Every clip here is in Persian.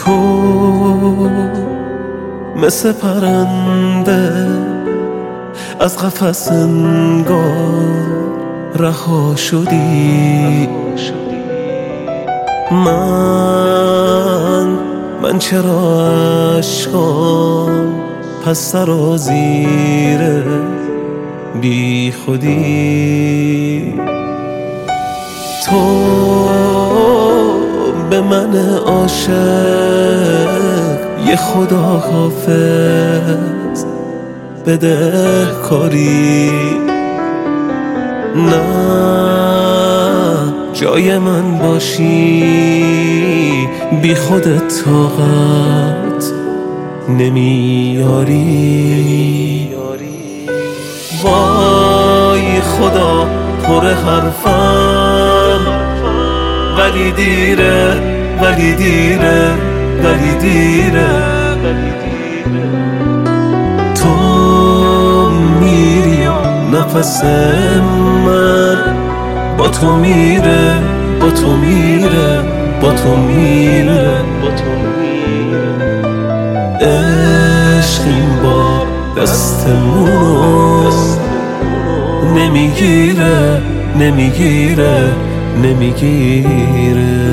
تو مثل پرنده از قفس انگار رها شدی. من چرا عشقام پس سرازیر بی خودی. تو به من عاشق یه خدا حافظ بدهکاری. نه جای من باشی بی خودت طاقت نمیاری. وای خدا پر حرفم ولی دیره ولی دیره ولی دیره. تو میری نفس من با تو میره با تو میره با تو میره. عشق این بار دستمونو نمیگیره نمیگیره نمیگیره.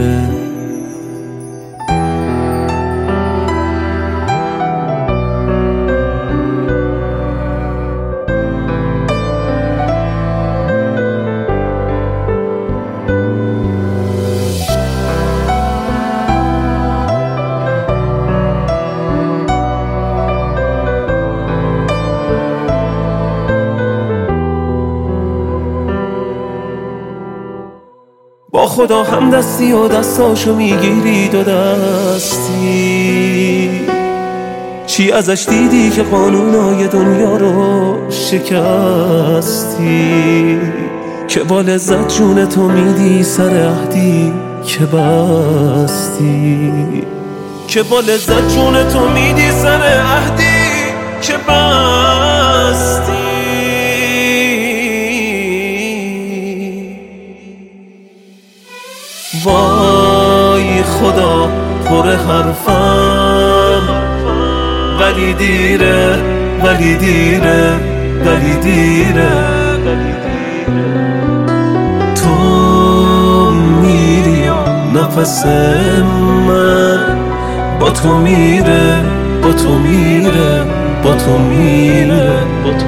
با خدا هم دستی و دستاشو میگیری دو دستی. چی ازش دیدی که قانونای دنیا رو شکستی؟ که با لذت جون تو میدی سر عهدی که بستی. که با لذت جون تو میدی سر عهدی که بستی. وای خدا پر حرفم ولی دیره ولی دیره ولی دیره. تو میری نفس من با تو میره با تو میره با تو میره.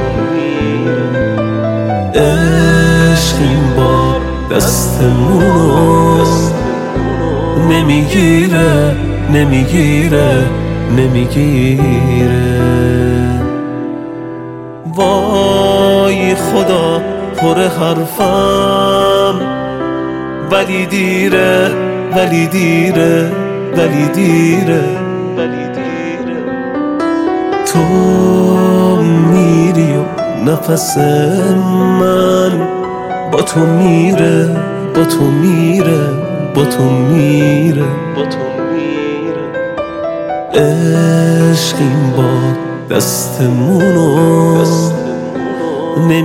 عشق این بار دستمونو نمیگیره، نمیگیره، نمیگیره. وای خدا پر حرفم ولی دیره ولی دیره ولی دیره. تو میری و نفس من با تو میره با تو میره با تو میره. عشق این بار دستمونو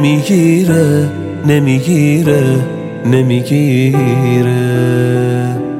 نمیگیره نمیگیره نمیگیره.